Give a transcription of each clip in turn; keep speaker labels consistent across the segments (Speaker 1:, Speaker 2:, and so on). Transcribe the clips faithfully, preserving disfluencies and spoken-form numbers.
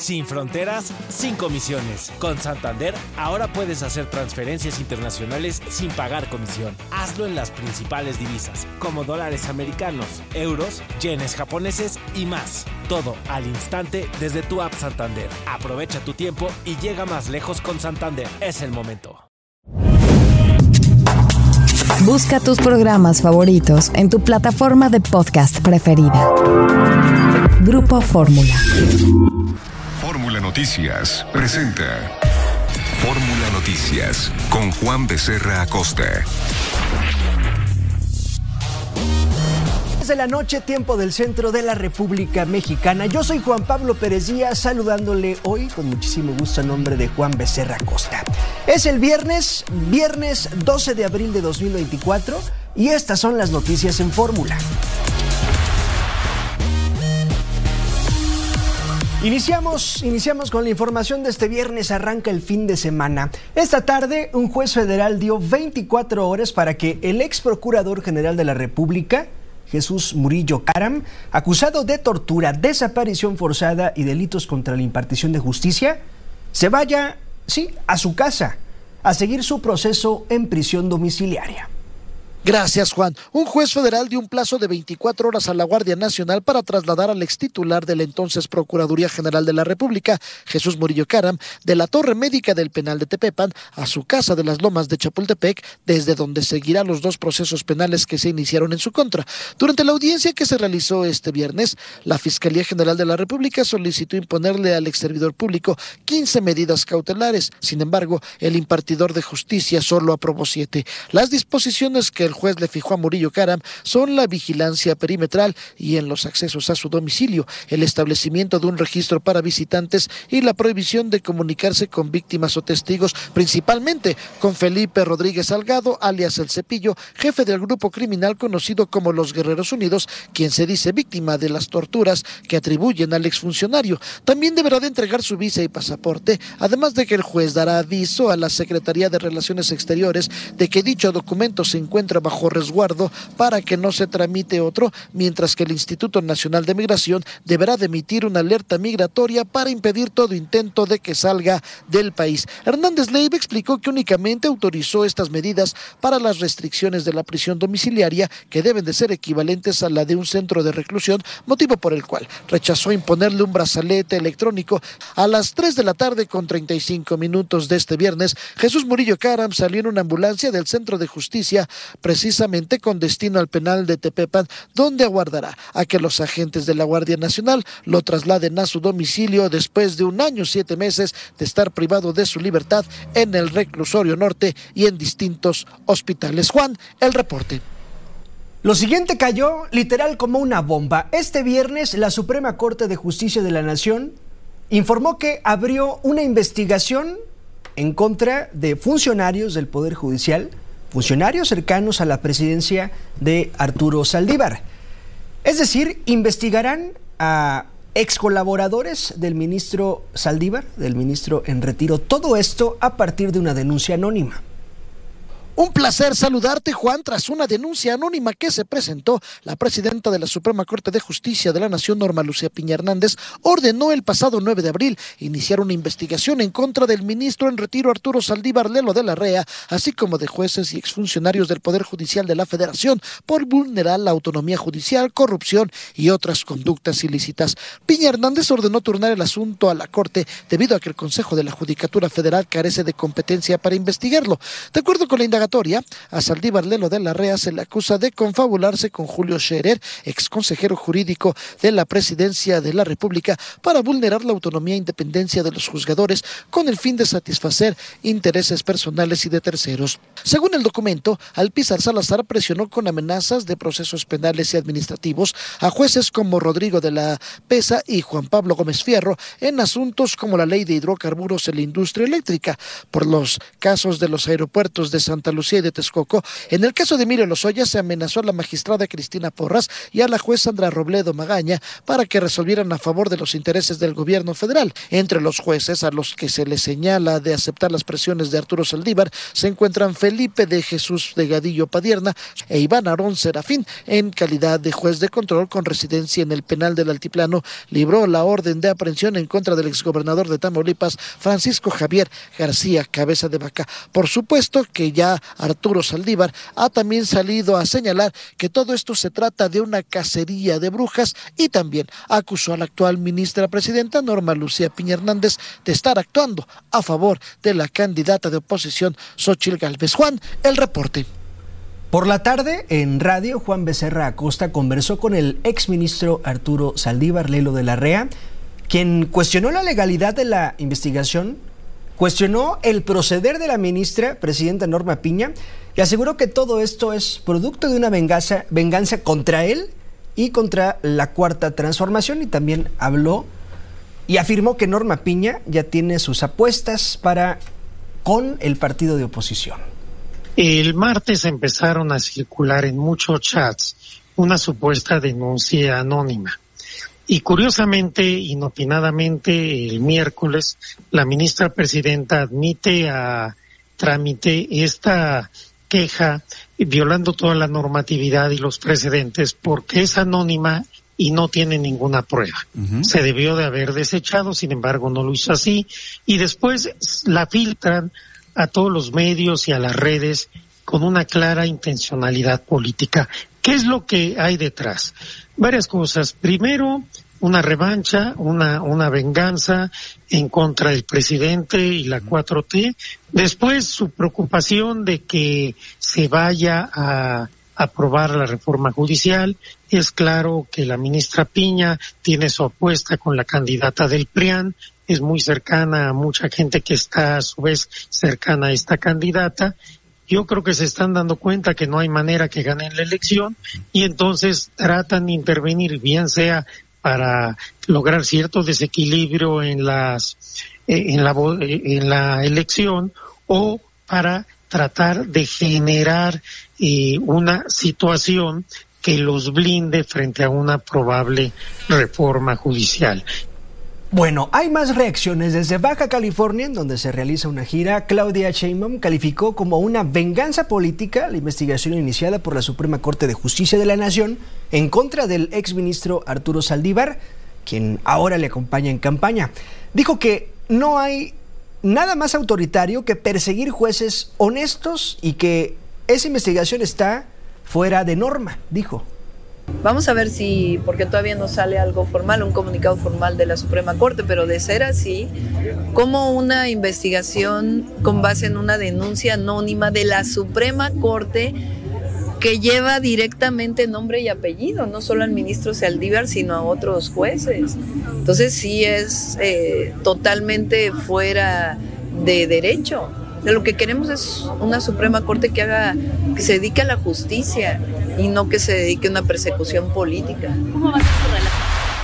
Speaker 1: Sin fronteras, sin comisiones. Con Santander, ahora puedes hacer transferencias internacionales sin pagar comisión. Hazlo en las principales divisas, como dólares americanos, euros, yenes japoneses y más. Todo al instante desde tu app Santander. Aprovecha tu tiempo y llega más lejos con Santander. Es el momento.
Speaker 2: Busca tus programas favoritos en tu plataforma de podcast preferida. Grupo Fórmula.
Speaker 3: Fórmula Noticias presenta Fórmula Noticias con Juan Becerra Acosta.
Speaker 4: De la noche, tiempo del centro de la República Mexicana. Yo soy Juan Pablo Pérez Díaz, saludándole hoy con muchísimo gusto a nombre de Juan Becerra Acosta. Es el viernes, viernes doce de abril de dos mil veinticuatro, y estas son las noticias en Fórmula. Iniciamos, iniciamos con la información de este viernes. Arranca el fin de semana. Esta tarde, un juez federal dio veinticuatro horas para que el ex procurador general de la República, Jesús Murillo Caram, acusado de tortura, desaparición forzada y delitos contra la impartición de justicia, se vaya, sí, a su casa, a seguir su proceso en prisión domiciliaria.
Speaker 5: Gracias, Juan. Un juez federal dio un plazo de veinticuatro horas a la Guardia Nacional para trasladar al extitular de la entonces Procuraduría General de la República, Jesús Murillo Caram, de la torre médica del penal de Tepepan a su casa de las Lomas de Chapultepec, desde donde seguirá los dos procesos penales que se iniciaron en su contra. Durante la audiencia que se realizó este viernes, la Fiscalía General de la República solicitó imponerle al exservidor público quince medidas cautelares. Sin embargo, el impartidor de justicia solo aprobó siete. Las disposiciones que el El juez le fijó a Murillo Caram son la vigilancia perimetral y en los accesos a su domicilio, el establecimiento de un registro para visitantes y la prohibición de comunicarse con víctimas o testigos, principalmente con Felipe Rodríguez Salgado, alias El Cepillo, jefe del grupo criminal conocido como los Guerreros Unidos, quien se dice víctima de las torturas que atribuyen al exfuncionario. También deberá de entregar su visa y pasaporte, además de que el juez dará aviso a la Secretaría de Relaciones Exteriores de que dicho documento se encuentra bajo resguardo para que no se tramite otro, mientras que el Instituto Nacional de Migración deberá de emitir una alerta migratoria para impedir todo intento de que salga del país. Hernández Leiva explicó que únicamente autorizó estas medidas para las restricciones de la prisión domiciliaria, que deben de ser equivalentes a la de un centro de reclusión, motivo por el cual rechazó imponerle un brazalete electrónico. A las tres de la tarde con treinta y cinco minutos de este viernes, Jesús Murillo Caram salió en una ambulancia del Centro de Justicia, precisamente con destino al penal de Tepepan, donde aguardará a que los agentes de la Guardia Nacional lo trasladen a su domicilio después de un año, siete meses de estar privado de su libertad en el reclusorio norte y en distintos hospitales. Juan, el reporte.
Speaker 4: Lo siguiente cayó literal como una bomba. Este viernes, la Suprema Corte de Justicia de la Nación informó que abrió una investigación en contra de funcionarios del Poder Judicial, funcionarios cercanos a la presidencia de Arturo Saldívar. Es decir, investigarán a ex colaboradores del ministro Saldívar, del ministro en retiro. Todo esto a partir de una denuncia anónima.
Speaker 5: Un placer saludarte, Juan. Tras una denuncia anónima que se presentó, la presidenta de la Suprema Corte de Justicia de la Nación, Norma Lucía Piña Hernández, ordenó el pasado nueve de abril iniciar una investigación en contra del ministro en retiro Arturo Saldívar Lelo de la Rea, así como de jueces y exfuncionarios del Poder Judicial de la Federación por vulnerar la autonomía judicial, corrupción y otras conductas ilícitas. Piña Hernández ordenó turnar el asunto a la Corte debido a que el Consejo de la Judicatura Federal carece de competencia para investigarlo. De acuerdo con la indagación, a Saldívar Lelo de la Rea se le acusa de confabularse con Julio Scherer, ex consejero jurídico de la Presidencia de la República, para vulnerar la autonomía e independencia de los juzgadores con el fin de satisfacer intereses personales y de terceros. Según el documento, Alpizar Salazar presionó con amenazas de procesos penales y administrativos a jueces como Rodrigo de la Pesa y Juan Pablo Gómez Fierro en asuntos como la ley de hidrocarburos en la industria eléctrica, por los casos de los aeropuertos de Santa Lucía y de Texcoco. En el caso de Emilio Lozoya se amenazó a la magistrada Cristina Porras y a la juez Sandra Robledo Magaña para que resolvieran a favor de los intereses del gobierno federal. Entre los jueces a los que se les señala de aceptar las presiones de Arturo Saldívar se encuentran Felipe de Jesús de Gadillo Padierna e Iván Aarón Serafín. En calidad de juez de control con residencia en el penal del Altiplano, libró la orden de aprehensión en contra del exgobernador de Tamaulipas, Francisco Javier García Cabeza de Vaca. Por supuesto que ya Arturo Saldívar ha también salido a señalar que todo esto se trata de una cacería de brujas y también acusó a la actual ministra presidenta Norma Lucía Piña Hernández de estar actuando a favor de la candidata de oposición Xóchitl Gálvez. Juan, el reporte.
Speaker 4: Por la tarde, en radio, Juan Becerra Acosta conversó con el exministro Arturo Saldívar Lelo de la Rea, quien cuestionó la legalidad de la investigación, cuestionó el proceder de la ministra presidenta Norma Piña y aseguró que todo esto es producto de una venganza, venganza contra él y contra la Cuarta Transformación, y también habló y afirmó que Norma Piña ya tiene sus apuestas para con el partido de oposición.
Speaker 6: El martes empezaron a circular en muchos chats una supuesta denuncia anónima. Y curiosamente, inopinadamente, el miércoles, la ministra presidenta admite a trámite esta queja violando toda la normatividad y los precedentes porque es anónima y no tiene ninguna prueba. Uh-huh. Se debió de haber desechado, sin embargo no lo hizo así, y después la filtran a todos los medios y a las redes con una clara intencionalidad política. ¿Qué es lo que hay detrás? Varias cosas. Primero, una revancha, una, una venganza en contra del presidente y la cuatro T. Después, su preocupación de que se vaya a aprobar la reforma judicial. Es claro que la ministra Piña tiene su apuesta con la candidata del P R I A N, es muy cercana a mucha gente que está a su vez cercana a esta candidata. Yo creo que se están dando cuenta que no hay manera que ganen la elección y entonces tratan de intervenir, bien sea para lograr cierto desequilibrio en las eh, en la en la elección o para tratar de generar eh, una situación que los blinde frente a una probable reforma judicial.
Speaker 4: Bueno, hay más reacciones. Desde Baja California, en donde se realiza una gira, Claudia Sheinbaum calificó como una venganza política la investigación iniciada por la Suprema Corte de Justicia de la Nación en contra del exministro Arturo Saldívar, quien ahora le acompaña en campaña. Dijo que no hay nada más autoritario que perseguir jueces honestos y que esa investigación está fuera de norma, dijo.
Speaker 7: Vamos a ver si, porque todavía no sale algo formal, un comunicado formal de la Suprema Corte, pero de ser así, como una investigación con base en una denuncia anónima de la Suprema Corte que lleva directamente nombre y apellido, no solo al ministro Saldívar, sino a otros jueces. Entonces sí es eh, totalmente fuera de derecho. De lo que queremos es una Suprema Corte que haga, que se dedique a la justicia y no que se dedique a una persecución política. ¿Cómo va a ser su relación?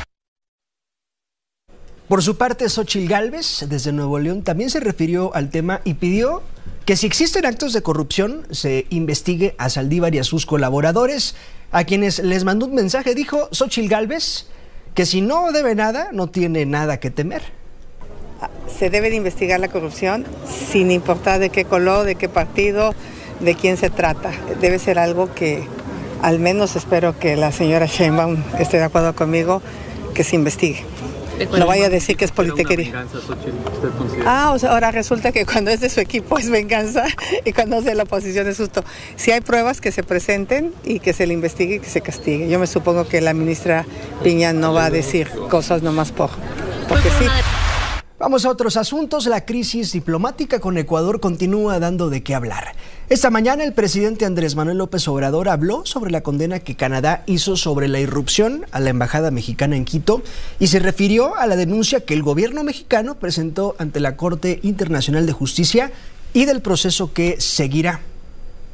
Speaker 4: Por su parte, Xóchitl Gálvez, desde Nuevo León, también se refirió al tema y pidió que si existen actos de corrupción, se investigue a Saldívar y a sus colaboradores, a quienes les mandó un mensaje. Dijo Xóchitl Gálvez que si no debe nada, no tiene nada que temer.
Speaker 8: Se debe de investigar la corrupción sin importar de qué color, de qué partido, de quién se trata. Debe ser algo que, al menos espero que la señora Sheinbaum esté de acuerdo conmigo, que se investigue. No vaya a decir que es politiquería. Ah, o sea, ahora resulta que cuando es de su equipo es venganza y cuando es de la oposición es justo. Si hay pruebas, que se presenten y que se le investigue y que se castigue. Yo me supongo que la ministra Piña no va a decir cosas nomás por, porque sí.
Speaker 4: Vamos a otros asuntos. La crisis diplomática con Ecuador continúa dando de qué hablar. Esta mañana el presidente Andrés Manuel López Obrador habló sobre la condena que Canadá hizo sobre la irrupción a la embajada mexicana en Quito y se refirió a la denuncia que el gobierno mexicano presentó ante la Corte Internacional de Justicia y del proceso que seguirá.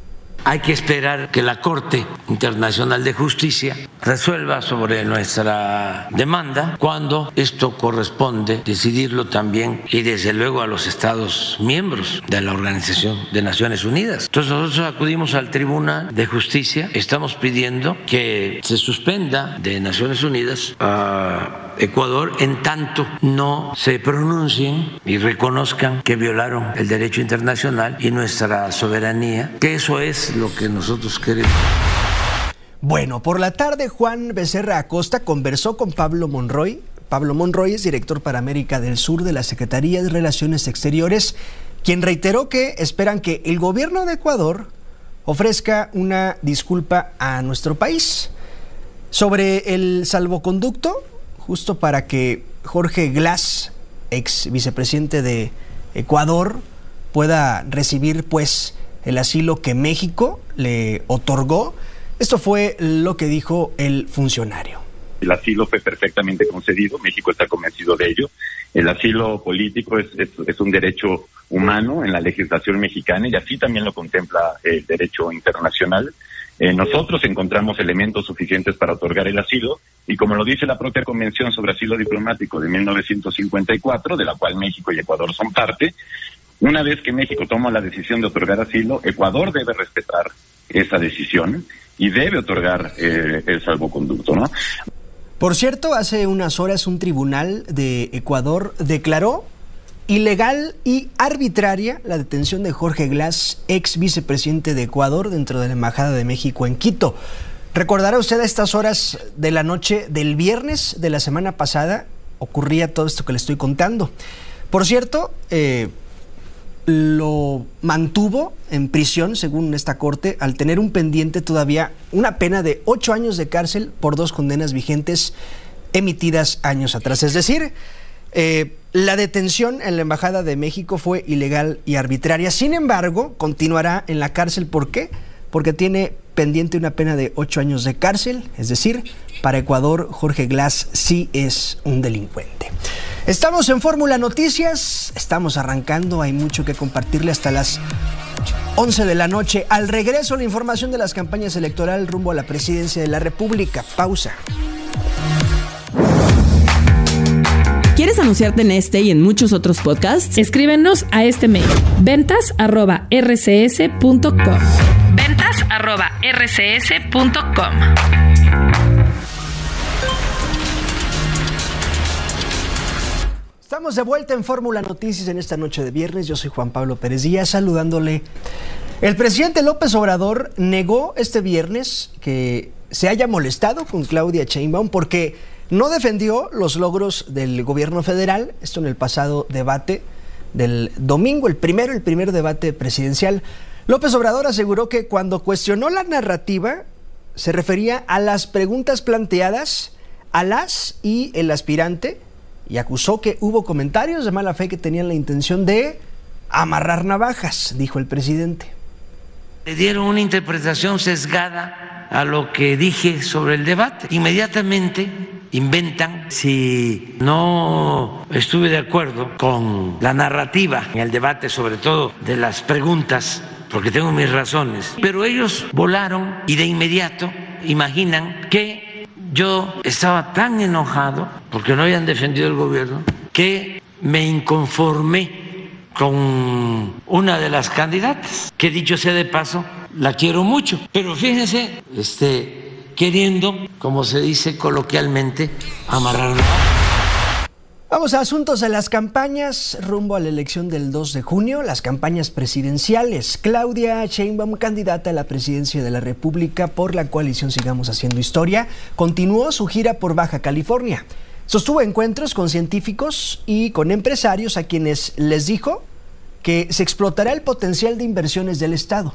Speaker 9: Hay que esperar que la Corte Internacional de Justicia resuelva sobre nuestra demanda, cuando esto corresponde decidirlo también y desde luego a los Estados miembros de la Organización de Naciones Unidas. Entonces nosotros acudimos al Tribunal de Justicia, estamos pidiendo que se suspenda de Naciones Unidas a Ecuador en tanto no se pronuncien y reconozcan que violaron el derecho internacional y nuestra soberanía, que eso es lo que nosotros queremos.
Speaker 4: Bueno, por la tarde Juan Becerra Acosta conversó con Pablo Monroy. Pablo Monroy es director para América del Sur de la Secretaría de Relaciones Exteriores, quien reiteró que esperan que el gobierno de Ecuador ofrezca una disculpa a nuestro país sobre el salvoconducto, justo para que Jorge Glass, ex vicepresidente de Ecuador, pueda recibir pues el asilo que México le otorgó. Esto fue lo que dijo el funcionario.
Speaker 10: El asilo fue perfectamente concedido, México está convencido de ello. El asilo político es, es, es un derecho humano en la legislación mexicana y así también lo contempla el derecho internacional. Eh, nosotros encontramos elementos suficientes para otorgar el asilo y como lo dice la propia Convención sobre Asilo Diplomático de mil novecientos cincuenta y cuatro, de la cual México y Ecuador son parte, una vez que México toma la decisión de otorgar asilo, Ecuador debe respetar esa decisión y debe otorgar eh, el salvoconducto, ¿no?
Speaker 4: Por cierto, hace unas horas un tribunal de Ecuador declaró ilegal y arbitraria la detención de Jorge Glass, ex vicepresidente de Ecuador, dentro de la Embajada de México en Quito. Recordará usted, a estas horas de la noche del viernes de la semana pasada ocurría todo esto que le estoy contando. Por cierto, eh, lo mantuvo en prisión, según esta corte, al tener un pendiente todavía una pena de ocho años de cárcel por dos condenas vigentes emitidas años atrás. Es decir, eh, la detención en la Embajada de México fue ilegal y arbitraria. Sin embargo, continuará en la cárcel. ¿Por qué? Porque tiene pendiente una pena de ocho años de cárcel. Es decir, para Ecuador, Jorge Glass sí es un delincuente. Estamos en Fórmula Noticias, estamos arrancando, hay mucho que compartirle hasta las once de la noche. Al regreso, la información de las campañas electorales rumbo a la presidencia de la República. Pausa.
Speaker 11: ¿Quieres anunciarte en este y en muchos otros podcasts?
Speaker 12: Escríbenos a este mail: ventas arroba r c s punto com. ventas arroba r c s punto com.
Speaker 4: Estamos de vuelta en Fórmula Noticias en esta noche de viernes. Yo soy Juan Pablo Pérez Díaz, saludándole. El presidente López Obrador negó este viernes que se haya molestado con Claudia Sheinbaum porque no defendió los logros del gobierno federal. Esto en el pasado debate del domingo, el primero, el primer debate presidencial. López Obrador aseguró que cuando cuestionó la narrativa se refería a las preguntas planteadas a las y el aspirante, y acusó que hubo comentarios de mala fe que tenían la intención de amarrar navajas, dijo el presidente.
Speaker 9: Le dieron una interpretación sesgada a lo que dije sobre el debate. Inmediatamente inventan si no estuve de acuerdo con la narrativa en el debate, sobre todo de las preguntas, porque tengo mis razones. Pero ellos volaron y de inmediato imaginan que yo estaba tan enojado porque no habían defendido el gobierno que me inconformé con una de las candidatas, que dicho sea de paso, la quiero mucho. Pero fíjense, este, queriendo, como se dice coloquialmente, amarrarla.
Speaker 4: Vamos a asuntos de las campañas rumbo a la elección del dos de junio, las campañas presidenciales. Claudia Sheinbaum, candidata a la presidencia de la República por la coalición Sigamos Haciendo Historia, continuó su gira por Baja California. Sostuvo encuentros con científicos y con empresarios a quienes les dijo que se explotará el potencial de inversiones del Estado.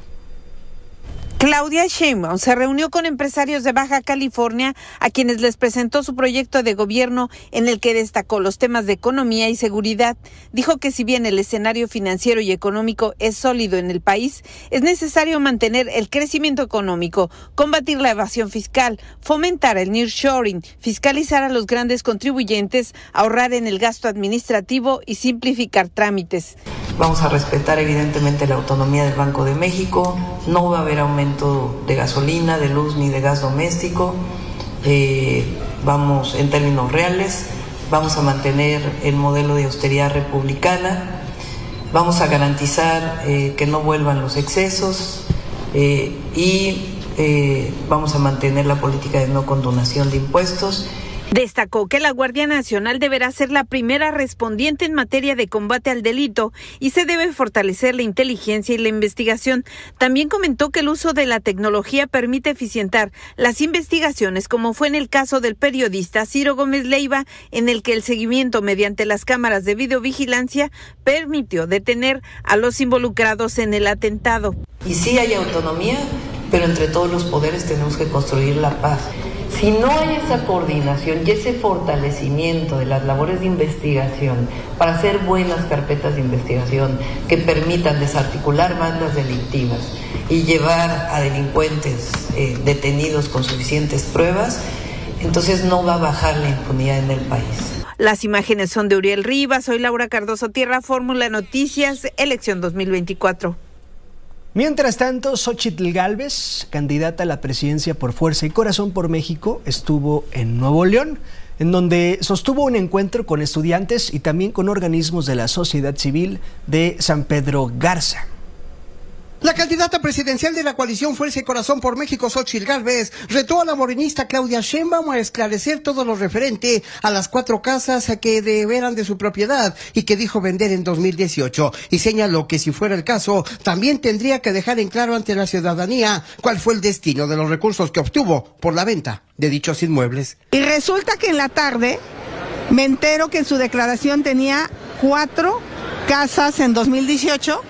Speaker 13: Claudia Sheinbaum se reunió con empresarios de Baja California a quienes les presentó su proyecto de gobierno en el que destacó los temas de economía y seguridad. Dijo que si bien el escenario financiero y económico es sólido en el país, es necesario mantener el crecimiento económico, combatir la evasión fiscal, fomentar el nearshoring, fiscalizar a los grandes contribuyentes, ahorrar en el gasto administrativo y simplificar trámites.
Speaker 7: Vamos a respetar evidentemente la autonomía del Banco de México. No va a haber aumento de gasolina, de luz ni de gas doméstico. Eh, vamos en términos reales, vamos a mantener el modelo de austeridad republicana. Vamos a garantizar eh, que no vuelvan los excesos eh, y eh, vamos a mantener la política de no condonación de impuestos.
Speaker 13: Destacó que la Guardia Nacional deberá ser la primera respondiente en materia de combate al delito y se debe fortalecer la inteligencia y la investigación. También comentó que el uso de la tecnología permite eficientar las investigaciones, como fue en el caso del periodista Ciro Gómez Leiva, en el que el seguimiento mediante las cámaras de videovigilancia permitió detener a los involucrados en el atentado.
Speaker 7: Y sí hay autonomía, pero entre todos los poderes tenemos que construir la paz. Si no hay esa coordinación y ese fortalecimiento de las labores de investigación para hacer buenas carpetas de investigación que permitan desarticular bandas delictivas y llevar a delincuentes eh, detenidos con suficientes pruebas, entonces no va a bajar la impunidad en el país.
Speaker 13: Las imágenes son de Uriel Rivas. Soy Laura Cardoso Tierra, Fórmula Noticias, elección dos mil veinticuatro.
Speaker 4: Mientras tanto, Xóchitl Gálvez, candidata a la presidencia por Fuerza y Corazón por México, estuvo en Nuevo León, en donde sostuvo un encuentro con estudiantes y también con organismos de la sociedad civil de San Pedro Garza.
Speaker 14: La candidata presidencial de la coalición Fuerza y Corazón por México, Xóchitl Gálvez, retó a la morenista Claudia Sheinbaum a esclarecer todo lo referente a las cuatro casas que eran de su propiedad y que dijo vender en dos mil dieciocho. Y señaló que si fuera el caso, también tendría que dejar en claro ante la ciudadanía cuál fue el destino de los recursos que obtuvo por la venta de dichos inmuebles.
Speaker 15: Y resulta que en la tarde me entero que en su declaración tenía cuatro casas en dos mil dieciocho.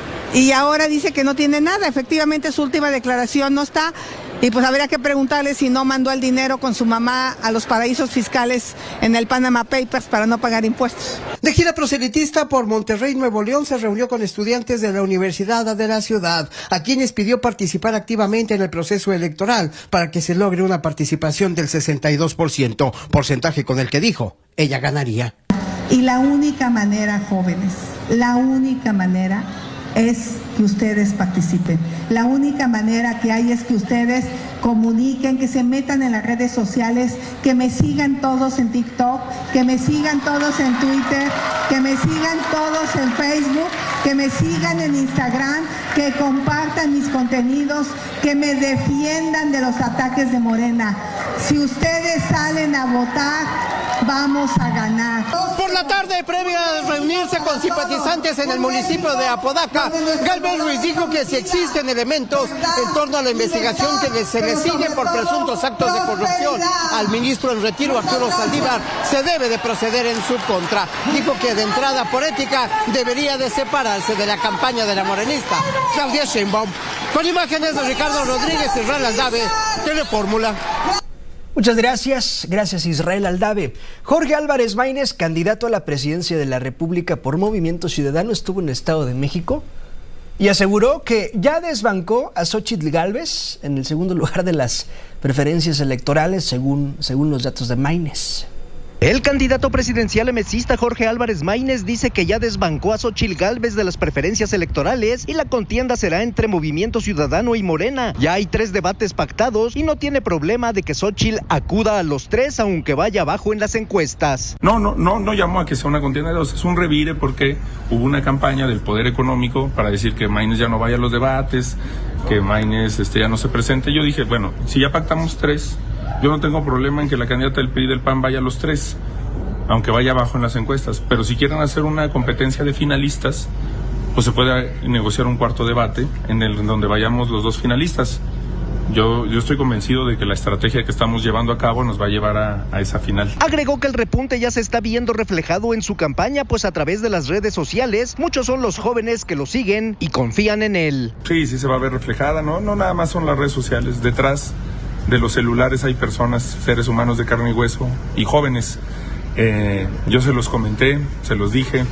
Speaker 15: Y ahora dice que no tiene nada. Efectivamente, su última declaración no está. Y pues habría que preguntarle si no mandó el dinero con su mamá a los paraísos fiscales en el Panama Papers para no pagar impuestos.
Speaker 14: De gira proselitista por Monterrey, Nuevo León, se reunió con estudiantes de la Universidad de la ciudad, a quienes pidió participar activamente en el proceso electoral para que se logre una participación del sesenta y dos por ciento, porcentaje con el que dijo ella ganaría.
Speaker 16: Y la única manera, jóvenes, la única manera es que ustedes participen. La única manera que hay es que ustedes comuniquen, que se metan en las redes sociales, que me sigan todos en TikTok, que me sigan todos en Twitter, que me sigan todos en Facebook, que me sigan en Instagram, que compartan mis contenidos, que me defiendan de los ataques de Morena. Si ustedes salen a votar, vamos a ganar.
Speaker 14: Por la tarde, previa a reunirse con simpatizantes en el municipio de Apodaca, Gálvez Ruiz dijo que si existen elementos en torno a la investigación que se le sigue por presuntos actos de corrupción al ministro en retiro Arturo Saldívar, se debe de proceder en su contra. Dijo que de entrada por ética debería de separarse de la campaña de la morenista Claudia Sheinbaum. Con imágenes de Ricardo Rodríguez y Israel Aldave, Telefórmula.
Speaker 4: Muchas gracias, gracias Israel Aldave. Jorge Álvarez Maínez, candidato a la presidencia de la República por Movimiento Ciudadano, estuvo en el Estado de México y aseguró que ya desbancó a Xóchitl Gálvez en el segundo lugar de las preferencias electorales, según, según los datos de Maínez.
Speaker 17: El candidato presidencial emesista Jorge Álvarez Maínez dice que ya desbancó a Xóchitl Gálvez de las preferencias electorales y la contienda será entre Movimiento Ciudadano y Morena. Ya hay tres debates pactados y no tiene problema de que Xóchitl acuda a los tres, aunque vaya abajo en las encuestas.
Speaker 18: No, no, no, no llamó a que sea una contienda de dos, es un revire porque hubo una campaña del Poder Económico para decir que Maínez ya no vaya a los debates, que Maínez este, ya no se presente. Yo dije, bueno, si ya pactamos tres, yo no tengo problema en que la candidata del P R I y del P A N vaya a los tres, aunque vaya abajo en las encuestas. Pero si quieren hacer una competencia de finalistas, pues se puede negociar un cuarto debate en el en donde vayamos los dos finalistas. Yo, yo estoy convencido de que la estrategia que estamos llevando a cabo nos va a llevar a, a esa final.
Speaker 17: Agregó que el repunte ya se está viendo reflejado en su campaña, pues a través de las redes sociales, muchos son los jóvenes que lo siguen y confían en él.
Speaker 18: Sí, sí se va a ver reflejada, ¿no? No nada más son las redes sociales, detrás de los celulares hay personas, seres humanos de carne y hueso y jóvenes. Eh, yo se los comenté, se los dije.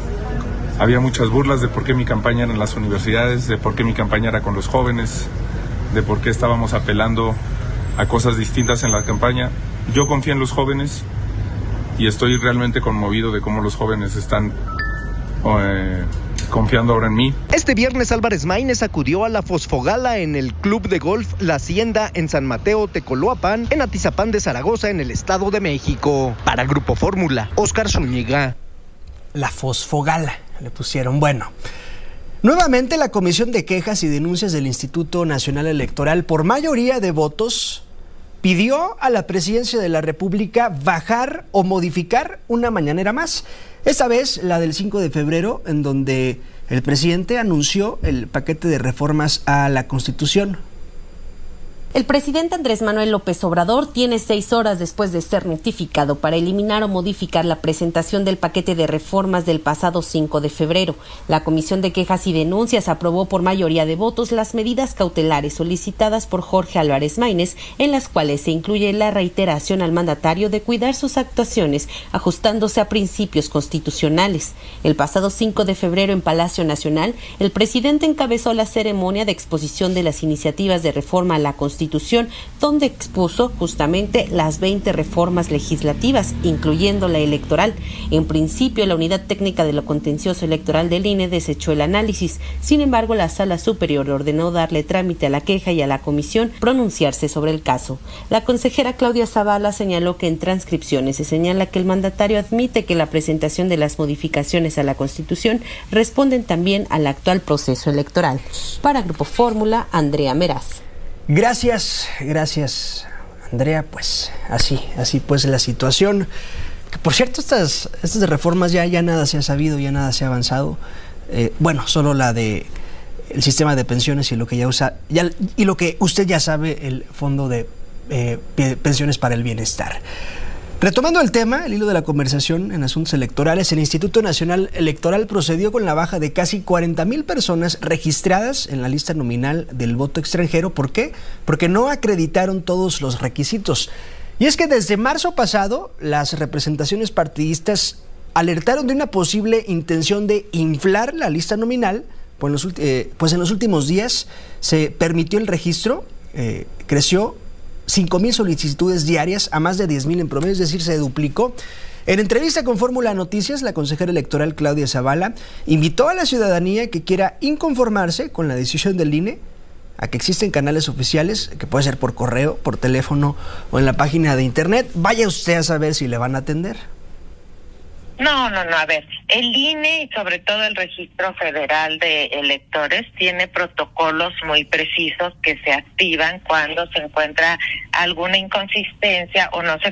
Speaker 18: Había muchas burlas de por qué mi campaña era en las universidades, de por qué mi campaña era con los jóvenes, de por qué estábamos apelando a cosas distintas en la campaña. Yo confío en los jóvenes y estoy realmente conmovido de cómo los jóvenes están eh, confiando ahora en mí.
Speaker 17: Este viernes Álvarez Maínez acudió a la Fosfogala en el Club de Golf La Hacienda en San Mateo Tecoloapan, en Atizapán de Zaragoza, en el Estado de México. Para Grupo Fórmula, Óscar Zúñiga.
Speaker 4: La Fosfogala le pusieron. Bueno, nuevamente la Comisión de Quejas y Denuncias del Instituto Nacional Electoral, por mayoría de votos, pidió a la Presidencia de la República bajar o modificar una mañanera más. Esta vez la del cinco de febrero, en donde el presidente anunció el paquete de reformas a la Constitución.
Speaker 19: El presidente Andrés Manuel López Obrador tiene seis horas después de ser notificado para eliminar o modificar la presentación del paquete de reformas del pasado cinco de febrero. La Comisión de Quejas y Denuncias aprobó por mayoría de votos las medidas cautelares solicitadas por Jorge Álvarez Maínez, en las cuales se incluye la reiteración al mandatario de cuidar sus actuaciones, ajustándose a principios constitucionales. El pasado cinco de febrero en Palacio Nacional, el presidente encabezó la ceremonia de exposición de las iniciativas de reforma a la Constitución, donde expuso justamente las veinte reformas legislativas, incluyendo la electoral. En principio, la Unidad Técnica de lo Contencioso Electoral del I N E desechó el análisis. Sin embargo, la Sala Superior ordenó darle trámite a la queja y a la comisión pronunciarse sobre el caso. La consejera Claudia Zavala señaló que en transcripciones se señala que el mandatario admite que la presentación de las modificaciones a la Constitución responden también al actual proceso electoral. Para Grupo Fórmula, Andrea Meraz.
Speaker 4: Gracias, gracias, Andrea. Pues así, así pues la situación. Por cierto, estas, estas reformas ya, ya nada se ha sabido, ya nada se ha avanzado. Eh, bueno, solo la de el sistema de pensiones y lo que ya usa, ya, y lo que usted ya sabe, el Fondo de eh, Pensiones para el Bienestar. Retomando el tema, el hilo de la conversación en asuntos electorales, el Instituto Nacional Electoral procedió con la baja de casi cuarenta mil personas registradas en la lista nominal del voto extranjero. ¿Por qué? Porque no acreditaron todos los requisitos. Y es que desde marzo pasado, las representaciones partidistas alertaron de una posible intención de inflar la lista nominal, pues en los, eh, pues en los últimos días se permitió el registro, eh, creció cinco mil solicitudes diarias a más de diez mil en promedio, es decir, se duplicó. En entrevista con Fórmula Noticias, la consejera electoral Claudia Zavala invitó a la ciudadanía que quiera inconformarse con la decisión del I N E a que existen canales oficiales, que puede ser por correo, por teléfono o en la página de internet. Vaya usted a saber si le van a atender.
Speaker 20: No, no, no, a ver, el I N E y sobre todo el Registro Federal de Electores tiene protocolos muy precisos que se activan cuando se encuentra alguna inconsistencia o no se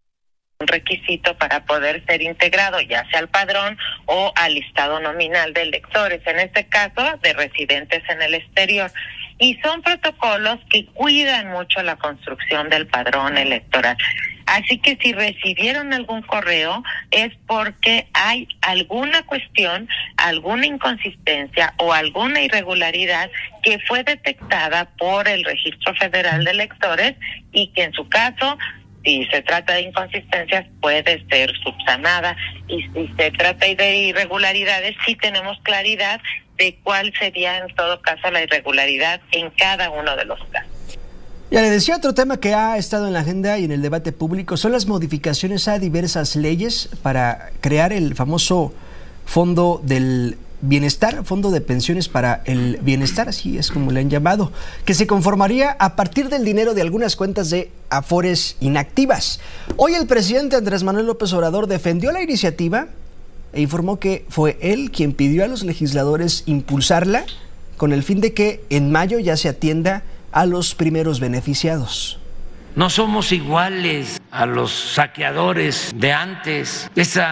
Speaker 20: un requisito para poder ser integrado, ya sea al padrón o al listado nominal de electores, en este caso de residentes en el exterior. Y son protocolos que cuidan mucho la construcción del padrón electoral. Así que si recibieron algún correo es porque hay alguna cuestión, alguna inconsistencia o alguna irregularidad que fue detectada por el Registro Federal de Electores y que en su caso, si se trata de inconsistencias, puede ser subsanada. Y si se trata de irregularidades, sí tenemos claridad de cuál sería en todo caso la irregularidad en cada uno de los casos.
Speaker 4: Ya le decía, otro tema que ha estado en la agenda y en el debate público son las modificaciones a diversas leyes para crear el famoso Fondo del Bienestar, Fondo de Pensiones para el Bienestar, así es como le han llamado, que se conformaría a partir del dinero de algunas cuentas de Afores inactivas. Hoy el presidente Andrés Manuel López Obrador defendió la iniciativa e informó que fue él quien pidió a los legisladores impulsarla con el fin de que en mayo ya se atienda a los primeros beneficiados.
Speaker 9: No somos iguales a los saqueadores de antes.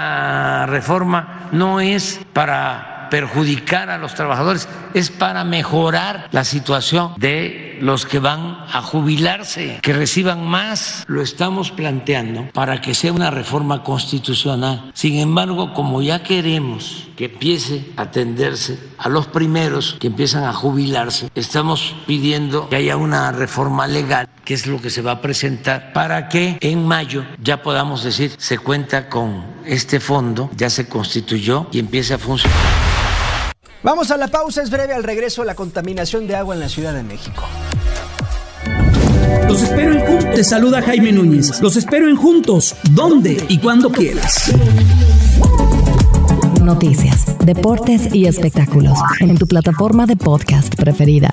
Speaker 9: Esa reforma no es para perjudicar a los trabajadores, es para mejorar la situación de los que van a jubilarse, que reciban más. Lo estamos planteando para que sea una reforma constitucional. Sin embargo, como ya queremos que empiece a atenderse a los primeros que empiezan a jubilarse, estamos pidiendo que haya una reforma legal, que es lo que se va a presentar, para que en mayo ya podamos decir, se cuenta con este fondo, ya se constituyó y empiece a funcionar.
Speaker 4: Vamos a la pausa, es breve. Al regreso, la contaminación de agua en la Ciudad de México.
Speaker 21: Los espero en Juntos. Te saluda Jaime Núñez. Los espero en Juntos, donde y cuando quieras.
Speaker 2: noticias, deportes y espectáculos en tu plataforma de podcast preferida.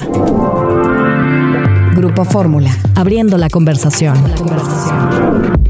Speaker 2: Grupo Fórmula, abriendo la conversación. La conversación.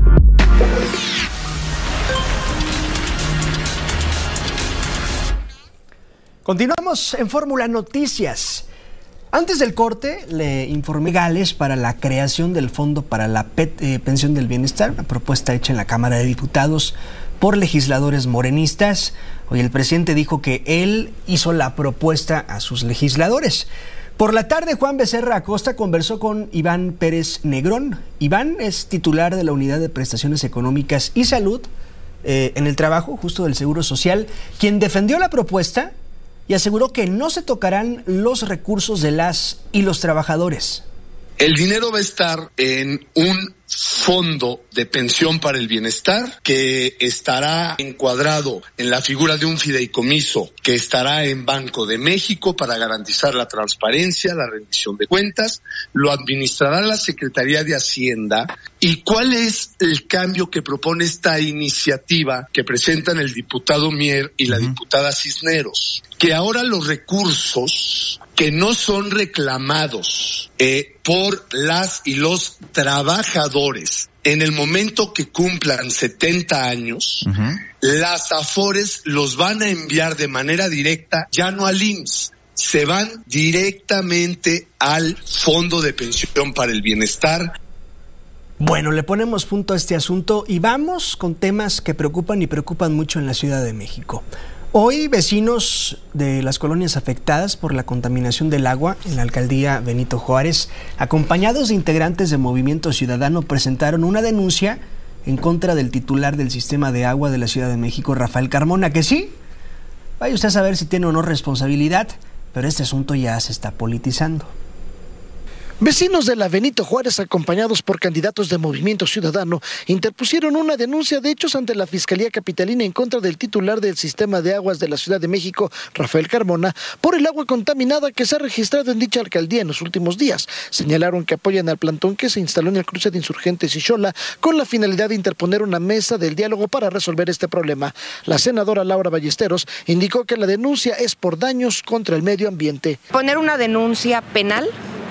Speaker 4: Continuamos en Fórmula Noticias. Antes del corte, le informé Gales para la creación del Fondo para la P- eh, Pensión del Bienestar, una propuesta hecha en la Cámara de Diputados por legisladores morenistas. Hoy el presidente dijo que él hizo la propuesta a sus legisladores. Por la tarde, Juan Becerra Acosta conversó con Iván Pérez Negrón. Iván es titular de la Unidad de Prestaciones Económicas y Salud eh, en el Trabajo, justo del Seguro Social, quien defendió la propuesta y aseguró que no se tocarán los recursos de las y los trabajadores.
Speaker 1: El dinero va a estar en un fondo de pensión para el bienestar que estará encuadrado en la figura de un fideicomiso que estará en Banco de México para garantizar la transparencia, la rendición de cuentas. Lo administrará la Secretaría de Hacienda. ¿Y cuál es el cambio que propone esta iniciativa que presentan el diputado Mier y la diputada Cisneros? Que ahora los recursos que no son reclamados eh, por las y los trabajadores en el momento que cumplan setenta años, uh-huh. las AFORES los van a enviar de manera directa, ya no al I M S S, se van directamente al Fondo de Pensión para el Bienestar.
Speaker 4: Bueno, le ponemos punto a este asunto y vamos con temas que preocupan y preocupan mucho en la Ciudad de México. Hoy, vecinos de las colonias afectadas por la contaminación del agua en la alcaldía Benito Juárez, acompañados de integrantes de Movimiento Ciudadano, presentaron una denuncia en contra del titular del sistema de agua de la Ciudad de México, Rafael Carmona, que sí, vaya usted a saber si tiene o no responsabilidad, pero este asunto ya se está politizando.
Speaker 5: Vecinos de la Benito Juárez, acompañados por candidatos de Movimiento Ciudadano, interpusieron una denuncia de hechos ante la Fiscalía Capitalina en contra del titular del Sistema de Aguas de la Ciudad de México, Rafael Carmona, por el agua contaminada que se ha registrado en dicha alcaldía en los últimos días. Señalaron que apoyan al plantón que se instaló en el cruce de Insurgentes y Xola con la finalidad de interponer una mesa del diálogo para resolver este problema. La senadora Laura Ballesteros indicó que la denuncia es por daños contra el medio ambiente.
Speaker 22: Poner una denuncia penal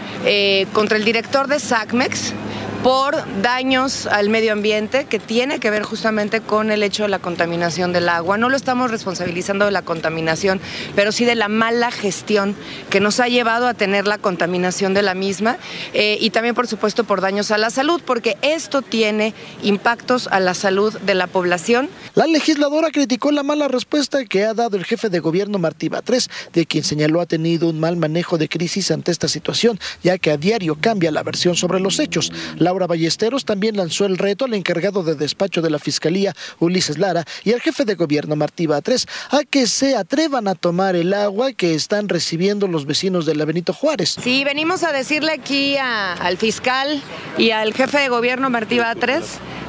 Speaker 22: Eh, contra el director de SACMEX por daños al medio ambiente que tiene que ver justamente con el hecho de la contaminación del agua. No lo estamos responsabilizando de la contaminación, pero sí de la mala gestión que nos ha llevado a tener la contaminación de la misma eh, y también, por supuesto, por daños a la salud, porque esto tiene impactos a la salud de la población.
Speaker 5: La legisladora criticó la mala respuesta que ha dado el jefe de gobierno Martí Batres, de quien señaló ha tenido un mal manejo de crisis ante esta situación, ya que a diario cambia la versión sobre los hechos. Laura Ballesteros también lanzó el reto al encargado de despacho de la Fiscalía, Ulises Lara, y al jefe de gobierno, Martí Batres, a que se atrevan a tomar el agua que están recibiendo los vecinos de la Benito Juárez.
Speaker 22: Sí, venimos a decirle aquí a, al fiscal y al jefe de gobierno, Martí Batres,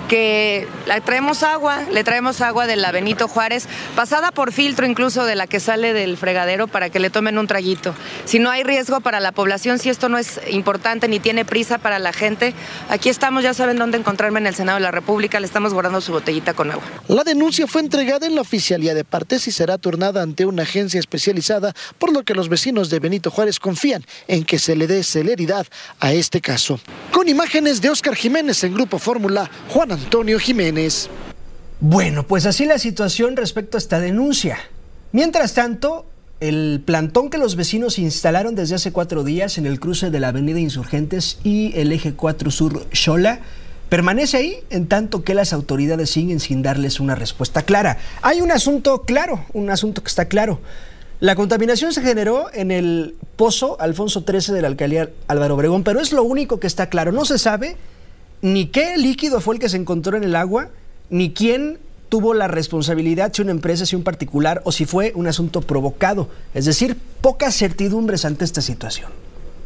Speaker 22: que le traemos agua, le traemos agua de la Benito Juárez, pasada por filtro incluso de la que sale del fregadero para que le tomen un traguito. Si no hay riesgo para la población, si esto no es importante ni tiene prisa para la gente, aquí estamos, ya saben dónde encontrarme en el Senado de la República, le estamos guardando su botellita con agua.
Speaker 5: La denuncia fue entregada en la Oficialía de Partes y será turnada ante una agencia especializada, por lo que los vecinos de Benito Juárez confían en que se le dé celeridad a este caso. Con imágenes de Óscar Jiménez en Grupo Fórmula, Juan Antonio Jiménez.
Speaker 4: Bueno, pues así la situación respecto a esta denuncia. Mientras tanto, el plantón que los vecinos instalaron desde hace cuatro días en el cruce de la Avenida Insurgentes y el Eje cuatro Sur Xola permanece ahí, en tanto que las autoridades siguen sin darles una respuesta clara. Hay un asunto claro, un asunto que está claro. La contaminación se generó en el pozo Alfonso trece de la alcaldía Álvaro Obregón, pero es lo único que está claro. No se sabe ni qué líquido fue el que se encontró en el agua, ni quién tuvo la responsabilidad, si una empresa, si un particular, o si fue un asunto provocado. Es decir, pocas certidumbres ante esta situación.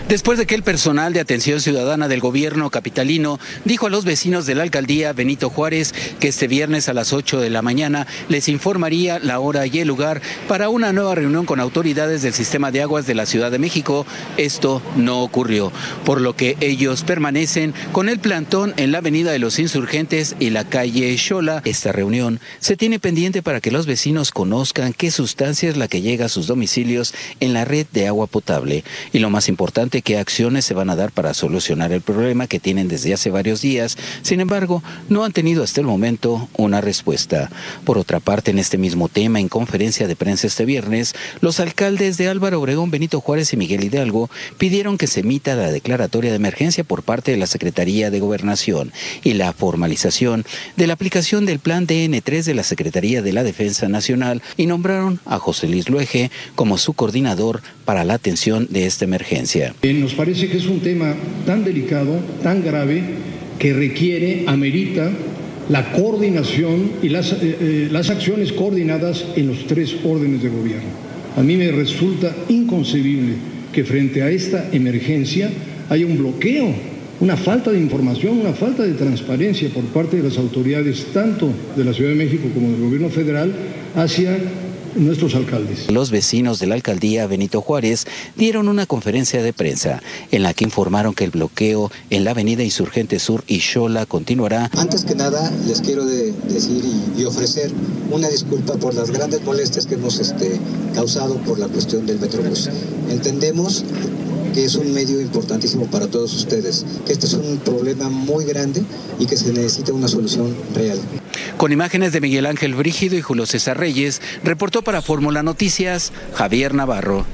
Speaker 3: Después de que el personal de atención ciudadana del gobierno capitalino dijo a los vecinos de la alcaldía Benito Juárez que este viernes a las ocho de la mañana les informaría la hora y el lugar para una nueva reunión con autoridades del sistema de aguas de la Ciudad de México, esto no ocurrió, por lo que ellos permanecen con el plantón en la avenida de los Insurgentes y la calle Xola. Esta reunión se tiene pendiente para que los vecinos conozcan qué sustancia es la que llega a sus domicilios en la red de agua potable y, lo más importante, qué acciones se van a dar para solucionar el problema que tienen desde hace varios días. Sin embargo, no han tenido hasta el momento una respuesta. Por otra parte, en este mismo tema, en conferencia de prensa este viernes, los alcaldes de Álvaro Obregón, Benito Juárez y Miguel Hidalgo pidieron que se emita la declaratoria de emergencia por parte de la Secretaría de Gobernación y la formalización de la aplicación del Plan D N tres de la Secretaría de la Defensa Nacional y nombraron a José Luis Luege como su coordinador para la atención de esta emergencia.
Speaker 6: Nos parece que es un tema tan delicado, tan grave, que requiere, amerita la coordinación y las, eh, eh, las acciones coordinadas en los tres órdenes de gobierno. A mí me resulta inconcebible que frente a esta emergencia haya un bloqueo, una falta de información, una falta de transparencia por parte de las autoridades, tanto de la Ciudad de México como del gobierno federal, hacia nuestros alcaldes.
Speaker 3: Los vecinos de la alcaldía Benito Juárez dieron una conferencia de prensa en la que informaron que el bloqueo en la avenida Insurgente Sur y Xola continuará.
Speaker 23: Antes que nada, les quiero de, decir y, y ofrecer una disculpa por las grandes molestias que hemos este, causado por la cuestión del Metrobús. Entendemos que es un medio importantísimo para todos ustedes, que este es un problema muy grande y que se necesita una solución real.
Speaker 3: Con imágenes de Miguel Ángel Brígido y Julio César Reyes, reportó para Fórmula Noticias Javier Navarro.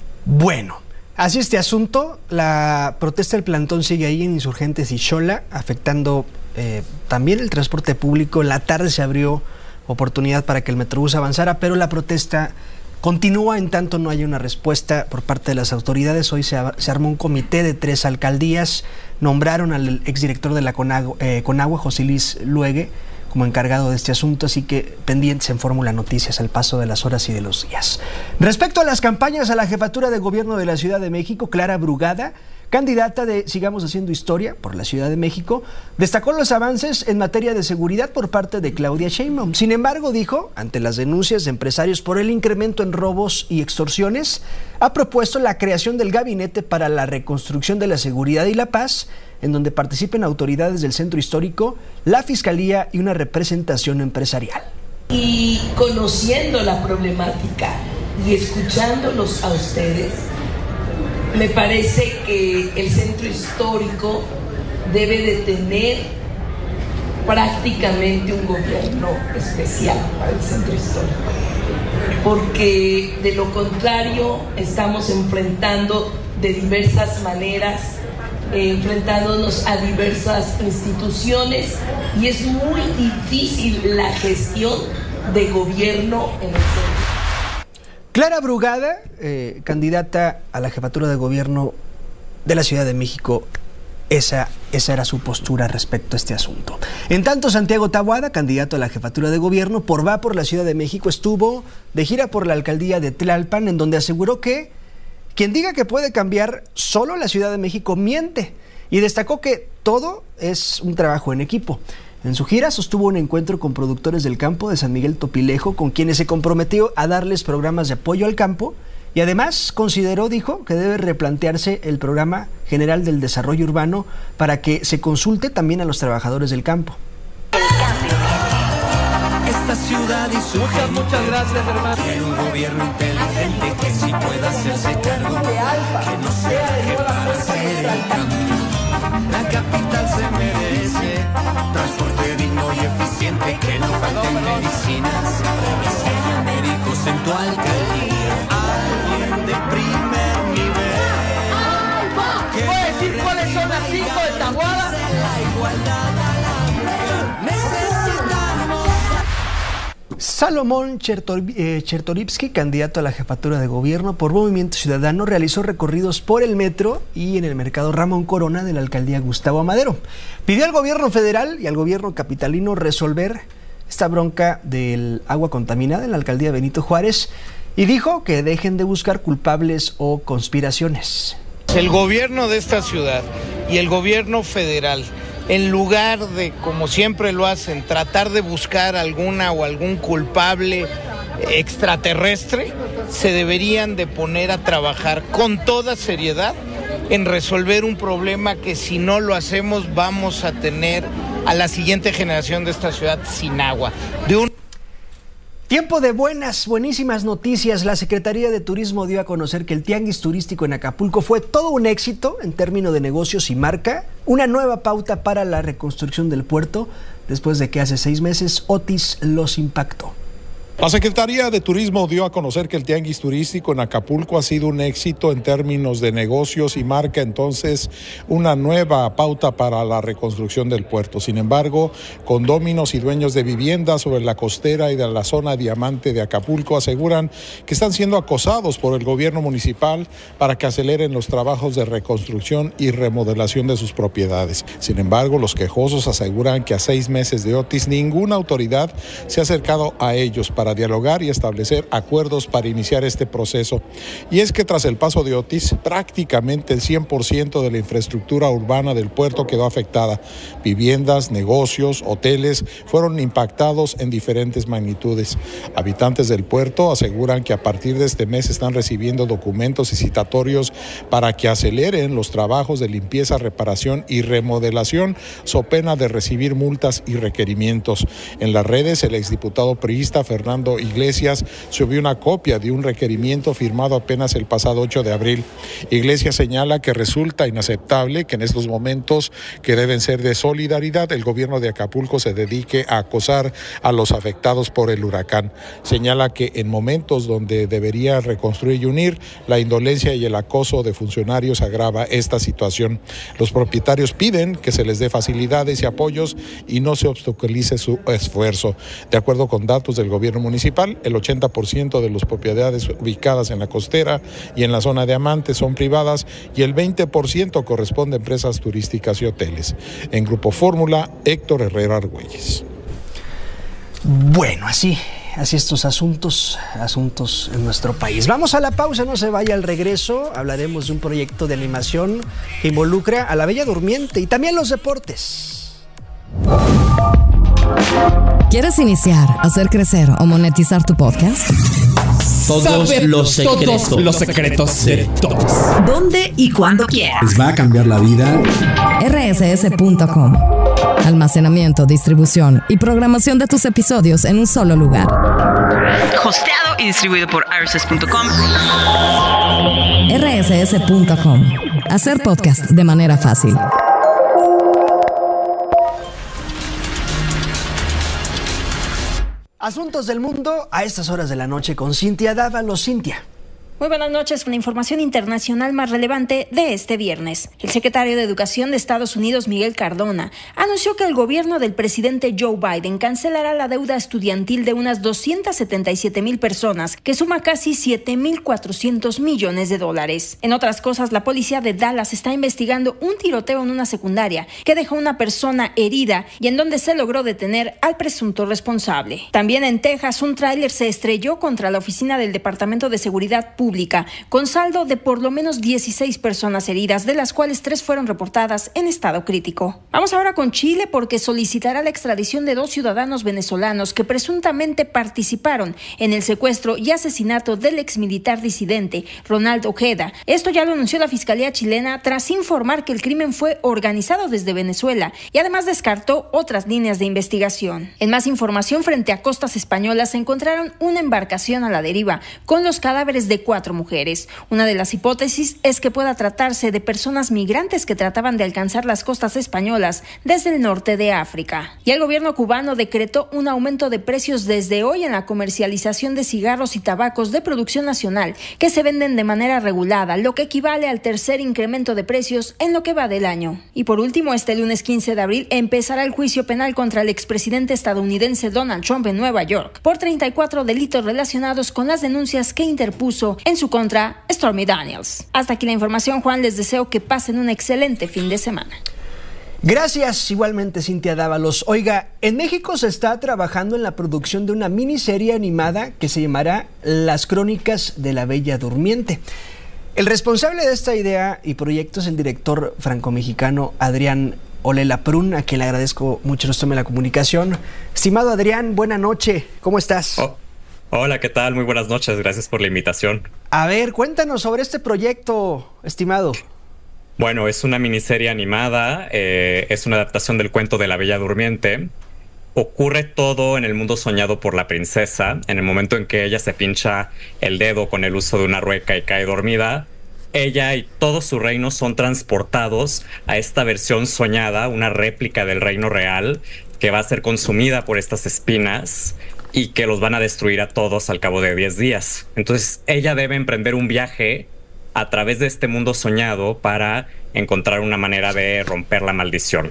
Speaker 4: Bueno, así este asunto, la protesta del plantón sigue ahí en Insurgentes y Xola, afectando eh, también el transporte público. En la tarde se abrió oportunidad para que el Metrobús avanzara, pero la protesta continúa en tanto no haya una respuesta por parte de las autoridades. Hoy se, se armó un comité de tres alcaldías, nombraron al exdirector de la Conagua, eh, Conagua, José Luis Luege, como encargado de este asunto, así que pendientes en Fórmula Noticias al paso de las horas y de los días. Respecto a las campañas a la jefatura de gobierno de la Ciudad de México, Clara Brugada, candidata de Sigamos Haciendo Historia por la Ciudad de México, destacó los avances en materia de seguridad por parte de Claudia Sheinbaum. Sin embargo, dijo, ante las denuncias de empresarios por el incremento en robos y extorsiones, ha propuesto la creación del Gabinete para la Reconstrucción de la Seguridad y la Paz, en donde participen autoridades del Centro Histórico, la Fiscalía y una representación empresarial.
Speaker 24: Y conociendo la problemática y escuchándolos a ustedes, me parece que el Centro Histórico debe de tener prácticamente un gobierno especial para el Centro Histórico, porque de lo contrario estamos enfrentando de diversas maneras, eh, enfrentándonos a diversas instituciones, y es muy difícil la gestión de gobierno en el centro.
Speaker 4: Clara Brugada, eh, candidata a la jefatura de gobierno de la Ciudad de México, esa, esa era su postura respecto a este asunto. En tanto, Santiago Taboada, candidato a la jefatura de gobierno por Va por la Ciudad de México, estuvo de gira por la alcaldía de Tlalpan, en donde aseguró que quien diga que puede cambiar solo la Ciudad de México miente, y destacó que todo es un trabajo en equipo. En su gira sostuvo un encuentro con productores del campo de San Miguel Topilejo, con quienes se comprometió a darles programas de apoyo al campo, y además consideró, dijo, que debe replantearse el Programa General del Desarrollo Urbano para que se consulte también a los trabajadores del campo.
Speaker 25: Esta ciudad y su gente, muchas gracias, hermano. Quiere un gobierno inteligente que sí pueda hacerse cargo, que no se deje para hacer el cambio. La capital se merece transporte digno y eficiente, que no falten medicinas, que se haya médicos en tu alcaldía, alguien de primer nivel.
Speaker 26: ¿Puedes decir cuáles son las cinco de Taboada?
Speaker 25: La igualdad a la mujer necesitamos.
Speaker 4: Salomón Chertor- eh, Chertorivsky, candidato a la jefatura de gobierno por Movimiento Ciudadano, realizó recorridos por el metro y en el mercado Ramón Corona de la alcaldía Gustavo Amadero. Pidió al gobierno federal y al gobierno capitalino resolver esta bronca del agua contaminada en la alcaldía Benito Juárez y dijo que dejen de buscar culpables o conspiraciones.
Speaker 7: El gobierno de esta ciudad y el gobierno federal, en lugar de, como siempre lo hacen, tratar de buscar alguna o algún culpable extraterrestre, se deberían de poner a trabajar con toda seriedad en resolver un problema que si no lo hacemos vamos a tener a la siguiente generación de esta ciudad sin agua. De un
Speaker 4: Tiempo de buenas, buenísimas noticias. La Secretaría de Turismo dio a conocer que el tianguis turístico en Acapulco fue todo un éxito en términos de negocios y marca, una nueva pauta para la reconstrucción del puerto después de que hace seis meses Otis los impactó.
Speaker 8: La Secretaría de Turismo dio a conocer que el tianguis turístico en Acapulco ha sido un éxito en términos de negocios y marca entonces una nueva pauta para la reconstrucción del puerto. Sin embargo, condóminos y dueños de viviendas sobre la costera y de la zona diamante de Acapulco aseguran que están siendo acosados por el gobierno municipal para que aceleren los trabajos de reconstrucción y remodelación de sus propiedades. Sin embargo, los quejosos aseguran que a seis meses de Otis ninguna autoridad se ha acercado a ellos para Para dialogar y establecer acuerdos para iniciar este proceso. Y es que tras el paso de Otis, prácticamente el cien por ciento de la infraestructura urbana del puerto quedó afectada. Viviendas, negocios, hoteles fueron impactados en diferentes magnitudes. Habitantes del puerto aseguran que a partir de este mes están recibiendo documentos y citatorios para que aceleren los trabajos de limpieza, reparación y remodelación, so pena de recibir multas y requerimientos. En las redes, el exdiputado priista Fernando Iglesias subió una copia de un requerimiento firmado apenas el pasado ocho de abril. Iglesias señala que resulta inaceptable que en estos momentos que deben ser de solidaridad, el gobierno de Acapulco se dedique a acosar a los afectados por el huracán. Señala que en momentos donde debería reconstruir y unir, la indolencia y el acoso de funcionarios agrava esta situación. Los propietarios piden que se les dé facilidades y apoyos y no se obstaculice su esfuerzo. De acuerdo con datos del gobierno municipal, el ochenta por ciento de las propiedades ubicadas en la costera y en la zona diamante son privadas y el veinte por ciento corresponde a empresas turísticas y hoteles. En Grupo Fórmula, Héctor Herrera Argüelles.
Speaker 4: Bueno, así, así estos asuntos, asuntos en nuestro país. Vamos a la pausa, no se vaya. Al regreso hablaremos de un proyecto de animación que involucra a la Bella Durmiente y también los deportes.
Speaker 2: ¿Quieres iniciar, hacer crecer o monetizar tu podcast?
Speaker 21: Todos Saber los secretos. Todos los secretos de todos.
Speaker 2: ¿Dónde y cuándo quieras?
Speaker 21: Les va a cambiar la vida.
Speaker 2: R S S punto com. Almacenamiento, distribución y programación de tus episodios en un solo lugar.
Speaker 10: Hosteado y distribuido por R S S punto com.
Speaker 2: R S S punto com. Hacer podcast de manera fácil.
Speaker 4: Asuntos del mundo a estas horas de la noche con Cintia Dávalos. Cintia.
Speaker 11: Muy buenas noches con la información internacional más relevante de este viernes. El secretario de Educación de Estados Unidos, Miguel Cardona, anunció que el gobierno del presidente Joe Biden cancelará la deuda estudiantil de unas doscientas setenta y siete mil personas, que suma casi siete mil cuatrocientos millones de dólares. En otras cosas, la policía de Dallas está investigando un tiroteo en una secundaria que dejó una persona herida y en donde se logró detener al presunto responsable. También en Texas, un tráiler se estrelló contra la oficina del Departamento de Seguridad Pública, con saldo de por lo menos dieciséis personas heridas, de las cuales tres fueron reportadas en estado crítico. Vamos ahora con Chile, porque solicitará la extradición de dos ciudadanos venezolanos que presuntamente participaron en el secuestro y asesinato del exmilitar disidente Ronald Ojeda. Esto ya lo anunció la Fiscalía chilena tras informar que el crimen fue organizado desde Venezuela y además descartó otras líneas de investigación. En más información, frente a costas españolas se encontraron una embarcación a la deriva con los cadáveres de cuatro mujeres. Una de las hipótesis es que pueda tratarse de personas migrantes que trataban de alcanzar las costas españolas desde el norte de África. Y el gobierno cubano decretó un aumento de precios desde hoy en la comercialización de cigarros y tabacos de producción nacional que se venden de manera regulada, lo que equivale al tercer incremento de precios en lo que va del año. Y por último, este lunes quince de abril empezará el juicio penal contra el expresidente estadounidense Donald Trump en Nueva York por treinta y cuatro delitos relacionados con las denuncias que interpuso en su contra Stormy Daniels. Hasta aquí la información, Juan. Les deseo que pasen un excelente fin de semana.
Speaker 4: Gracias, igualmente, Cintia Dávalos. Oiga, en México se está trabajando en la producción de una miniserie animada que se llamará Las Crónicas de la Bella Durmiente. El responsable de esta idea y proyecto es el director franco-mexicano Adrián Olela Prun, a quien le agradezco mucho nos tome la comunicación. Estimado Adrián, buena noche, ¿cómo estás?
Speaker 12: Oh, hola, ¿qué tal? Muy buenas noches, gracias por la invitación.
Speaker 4: A ver, cuéntanos sobre este proyecto, estimado.
Speaker 12: Bueno, es una miniserie animada, eh, es una adaptación del cuento de La Bella Durmiente. Ocurre todo en el mundo soñado por la princesa. En el momento en que ella se pincha el dedo con el uso de una rueca y cae dormida, ella y todo su reino son transportados a esta versión soñada, una réplica del reino real, que va a ser consumida por estas espinas y que los van a destruir a todos al cabo de diez días. Entonces ella debe emprender un viaje a través de este mundo soñado para encontrar una manera de romper la maldición.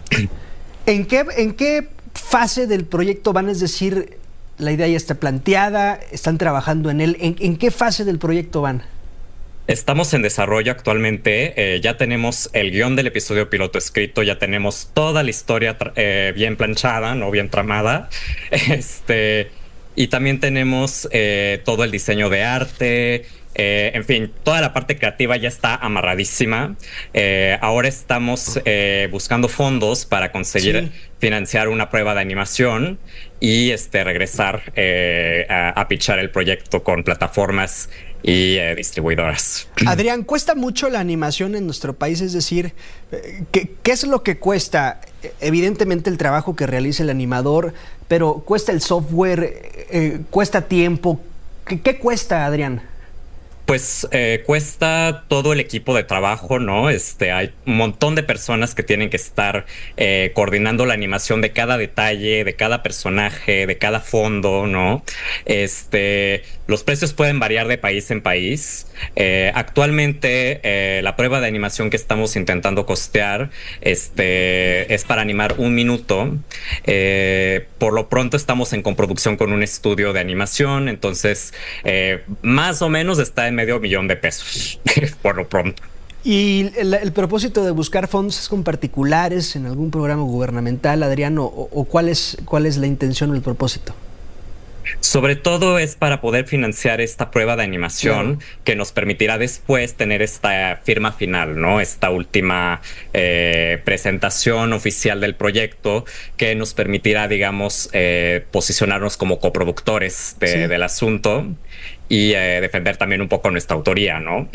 Speaker 4: ¿En qué, en qué fase del proyecto van? Es decir, la idea ya está planteada, están trabajando en él. ¿En, en qué fase del proyecto van?
Speaker 12: Estamos en desarrollo actualmente, eh, ya tenemos el guión del episodio piloto escrito, ya tenemos toda la historia eh, bien planchada, no bien tramada, este, y también tenemos eh, todo el diseño de arte, eh, en fin, toda la parte creativa ya está amarradísima. Eh, ahora estamos eh, buscando fondos para conseguir sí. financiar una prueba de animación y este, regresar eh, a, a pitchar el proyecto con plataformas y eh, distribuidoras.
Speaker 4: Adrián, ¿cuesta mucho la animación en nuestro país? Es decir, ¿qué, qué es lo que cuesta? Evidentemente el trabajo que realiza el animador, pero ¿cuesta el software? Eh, ¿Cuesta tiempo? ¿Qué, qué cuesta, Adrián?
Speaker 12: Pues eh, cuesta todo el equipo de trabajo, ¿no? Este, hay un montón de personas que tienen que estar eh, coordinando la animación de cada detalle, de cada personaje, de cada fondo, ¿no? Este, los precios pueden variar de país en país. Eh, actualmente, eh, la prueba de animación que estamos intentando costear este, es para animar un minuto. Eh, por lo pronto estamos en coproducción con un estudio de animación, entonces eh, más o menos está en medio millón de pesos, por lo pronto.
Speaker 4: ¿Y el, el propósito de buscar fondos es con particulares en algún programa gubernamental, Adrián, o, o cuál es, cuál es la intención o el propósito?
Speaker 12: Sobre todo es para poder financiar esta prueba de animación, claro, que nos permitirá después tener esta firma final, ¿no? Esta última eh, presentación oficial del proyecto que nos permitirá, digamos, eh, posicionarnos como coproductores de, sí. del asunto y eh, defender también un poco nuestra autoría, ¿no?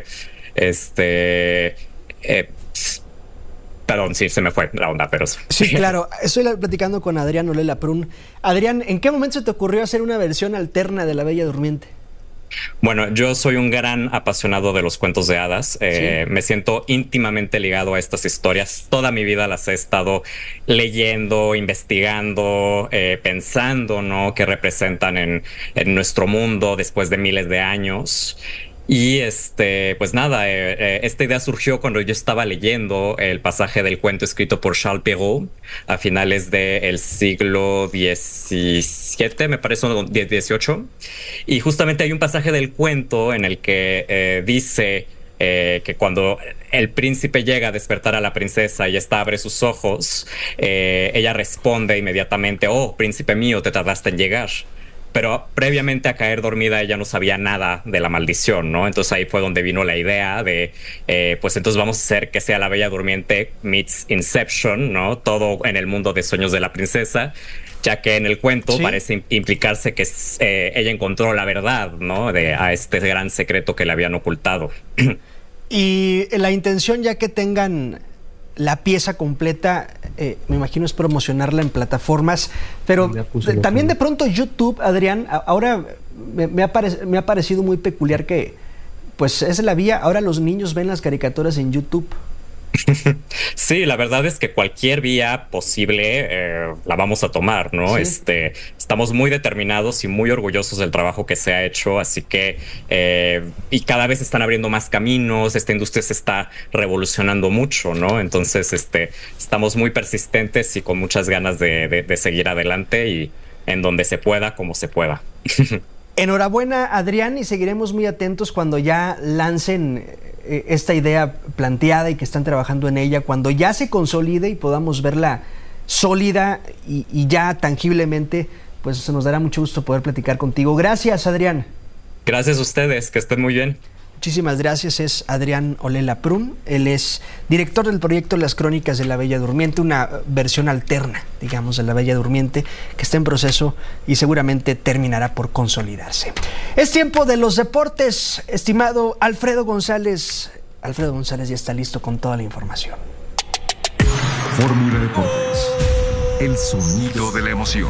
Speaker 12: este... Eh, Perdón, sí, se me fue la onda, pero...
Speaker 4: Sí, claro. Estoy platicando con Adrián Olela Prun. Adrián, ¿en qué momento se te ocurrió hacer una versión alterna de La Bella Durmiente?
Speaker 12: Bueno, yo soy un gran apasionado de los cuentos de hadas. Eh, sí. Me siento íntimamente ligado a estas historias. Toda mi vida las he estado leyendo, investigando, eh, pensando, ¿no?, qué representan en, en nuestro mundo después de miles de años. Y este, pues nada, eh, eh, esta idea surgió cuando yo estaba leyendo el pasaje del cuento escrito por Charles Perrault a finales del siglo diecisiete, me parece, dieciocho. Y justamente hay un pasaje del cuento en el que eh, dice eh, que cuando el príncipe llega a despertar a la princesa y esta abre sus ojos, eh, ella responde inmediatamente: "Oh, príncipe mío, te tardaste en llegar". Pero previamente a caer dormida ella no sabía nada de la maldición, ¿no? Entonces ahí fue donde vino la idea de, eh, pues entonces vamos a hacer que sea La Bella Durmiente meets Inception, ¿no? Todo en el mundo de sueños de la princesa, ya que en el cuento, ¿sí?, parece implicarse que eh, ella encontró la verdad, ¿no?, de, a este gran secreto que le habían ocultado.
Speaker 4: Y la intención, ya que tengan la pieza completa, eh, me imagino es promocionarla en plataformas, pero de, también de pronto YouTube, Adrián, ahora me, me, ha pare, me ha parecido muy peculiar que pues es la vía, ahora los niños ven las caricaturas en YouTube.
Speaker 12: Sí, la verdad es que cualquier vía posible eh, la vamos a tomar, ¿no? Sí. Este, estamos muy determinados y muy orgullosos del trabajo que se ha hecho, así que eh, y cada vez están abriendo más caminos, esta industria se está revolucionando mucho, ¿no? Entonces, este, estamos muy persistentes y con muchas ganas de, de, de seguir adelante y en donde se pueda, como se pueda.
Speaker 4: Enhorabuena, Adrián, y seguiremos muy atentos cuando ya lancen eh, esta idea planteada y que están trabajando en ella, cuando ya se consolide y podamos verla sólida y, y ya tangiblemente, pues se nos dará mucho gusto poder platicar contigo. Gracias, Adrián.
Speaker 12: Gracias a ustedes, que estén muy bien.
Speaker 4: muchísimas gracias, es Adrián Olela Prun. Él es director del proyecto Las Crónicas de la Bella Durmiente, una versión alterna, digamos, de la Bella Durmiente, que está en proceso y seguramente terminará por consolidarse. Es tiempo de los deportes, estimado Alfredo González. Alfredo González ya está listo con toda la información.
Speaker 13: Fórmula Deportes, el sonido de la emoción.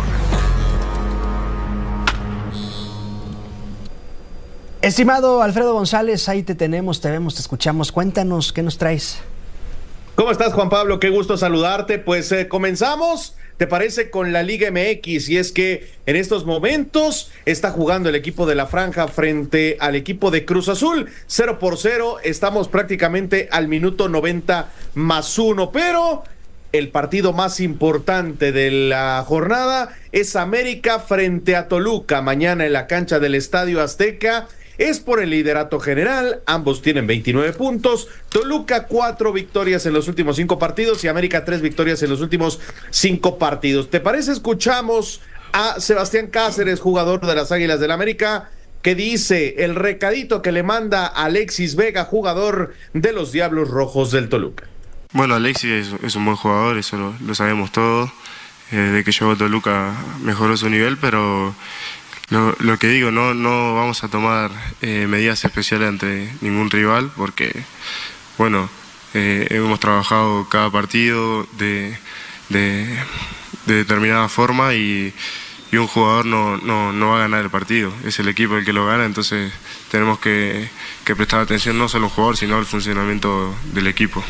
Speaker 4: Estimado Alfredo González, ahí te tenemos, te vemos, te escuchamos. Cuéntanos, ¿qué nos traes?
Speaker 14: ¿Cómo estás, Juan Pablo? Qué gusto saludarte. Pues eh, comenzamos, ¿te parece? Con la Liga M X, y es que en estos momentos está jugando el equipo de la Franja frente al equipo de Cruz Azul, cero por cero, estamos prácticamente al minuto noventa más uno, pero el partido más importante de la jornada es América frente a Toluca, mañana en la cancha del Estadio Azteca. Es por el liderato general, ambos tienen veintinueve puntos, Toluca cuatro victorias en los últimos cinco partidos y América tres victorias en los últimos cinco partidos. ¿Te parece? Escuchamos a Sebastián Cáceres, jugador de las Águilas del América, que dice el recadito que le manda Alexis Vega, jugador de los Diablos Rojos del Toluca.
Speaker 15: Bueno, Alexis es, es un buen jugador, eso lo, lo sabemos todos, eh, de que llegó a Toluca mejoró su nivel, pero Lo, lo que digo, no, no vamos a tomar eh, medidas especiales ante ningún rival porque, bueno, eh, hemos trabajado cada partido de, de, de determinada forma y, y un jugador no, no, no va a ganar el partido, es el equipo el que lo gana, entonces tenemos que, que prestar atención no solo al jugador, sino al funcionamiento del equipo.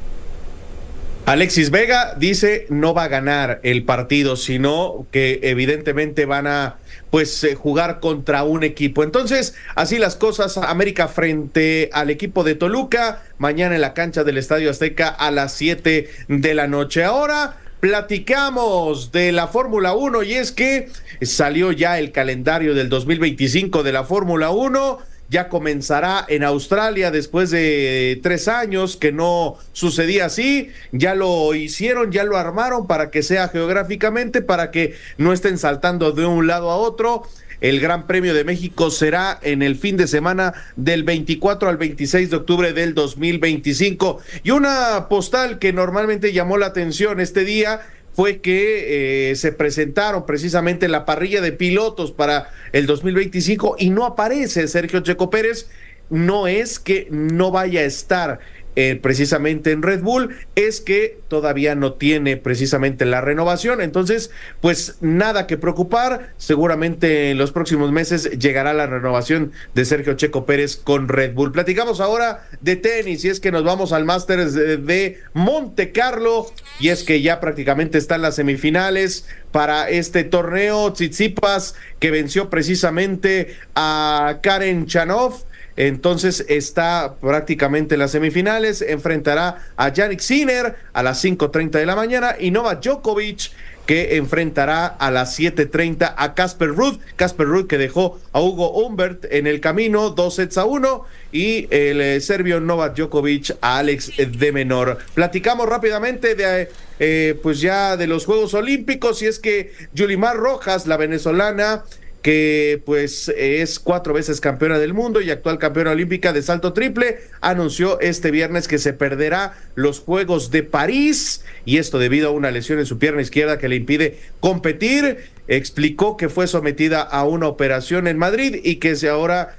Speaker 14: Alexis Vega dice no va a ganar el partido, sino que evidentemente van a pues eh, jugar contra un equipo. Entonces, así las cosas, América frente al equipo de Toluca, mañana en la cancha del Estadio Azteca a las siete de la noche. Ahora platicamos de la Fórmula uno y es que salió ya el calendario del dos mil veinticinco de la Fórmula uno. Ya comenzará en Australia después de tres años que no sucedía así, ya lo hicieron, ya lo armaron para que sea geográficamente, para que no estén saltando de un lado a otro. El Gran Premio de México será en el fin de semana del veinticuatro al veintiséis de octubre del dos mil veinticinco. Y una postal que normalmente llamó la atención este día fue que eh, se presentaron precisamente la parrilla de pilotos para el dos mil veinticinco y no aparece Sergio Checo Pérez. No es que no vaya a estar eh, precisamente en Red Bull, es que todavía no tiene precisamente la renovación, entonces pues nada que preocupar, seguramente en los próximos meses llegará la renovación de Sergio Checo Pérez con Red Bull. Platicamos ahora de tenis y es que nos vamos al Masters de, de Monte Carlo y es que ya prácticamente están las semifinales para este torneo. Tsitsipas, que venció precisamente a Karen Chanov, entonces está prácticamente en las semifinales, enfrentará a Jannik Sinner a las cinco treinta de la mañana y Novak Djokovic, que enfrentará a las siete treinta a Casper Ruud. Casper Ruud, que dejó a Hugo Humbert en el camino, dos sets a uno, y el eh, serbio Novak Djokovic a Alex de Menor. Platicamos rápidamente de eh, pues ya de los Juegos Olímpicos, y es que Yulimar Rojas, la venezolana, que pues es cuatro veces campeona del mundo y actual campeona olímpica de salto triple, anunció este viernes que se perderá los Juegos de París, y esto debido a una lesión en su pierna izquierda que le impide competir. Explicó que fue sometida a una operación en Madrid y que se ahora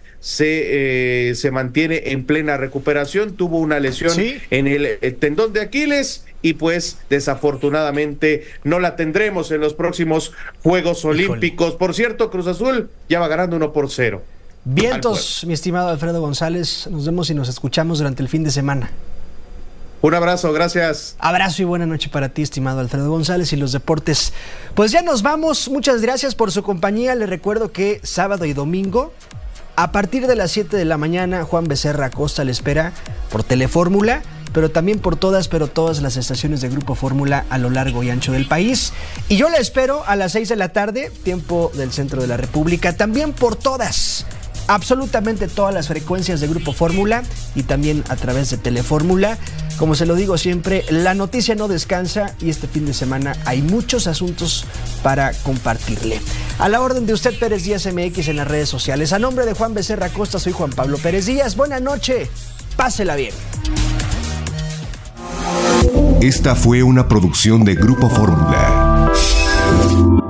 Speaker 14: se, eh, se mantiene en plena recuperación. Tuvo una lesión ¿Sí? en el, el tendón de Aquiles y pues desafortunadamente no la tendremos en los próximos Juegos Olímpicos. Híjole. Por cierto, Cruz Azul ya va ganando uno por cero.
Speaker 4: Vientos, mi estimado Alfredo González, nos vemos y nos escuchamos durante el fin de semana.
Speaker 14: Un abrazo, gracias.
Speaker 4: Abrazo y buena noche para ti, estimado Alfredo González, y los deportes. Pues ya nos vamos, muchas gracias por su compañía. Les recuerdo que sábado y domingo, a partir de las siete de la mañana, Juan Becerra Acosta le espera por Telefórmula, pero también por todas, pero todas las estaciones de Grupo Fórmula a lo largo y ancho del país. Y yo la espero a las seis de la tarde, tiempo del centro de la República, también por todas, absolutamente todas las frecuencias de Grupo Fórmula y también a través de Telefórmula. Como se lo digo siempre, la noticia no descansa y este fin de semana hay muchos asuntos para compartirle. A la orden de usted, Pérez Díaz M X en las redes sociales. A nombre de Juan Becerra Costa, soy Juan Pablo Pérez Díaz. Buena noche, pásela bien.
Speaker 13: Esta fue una producción de Grupo Fórmula.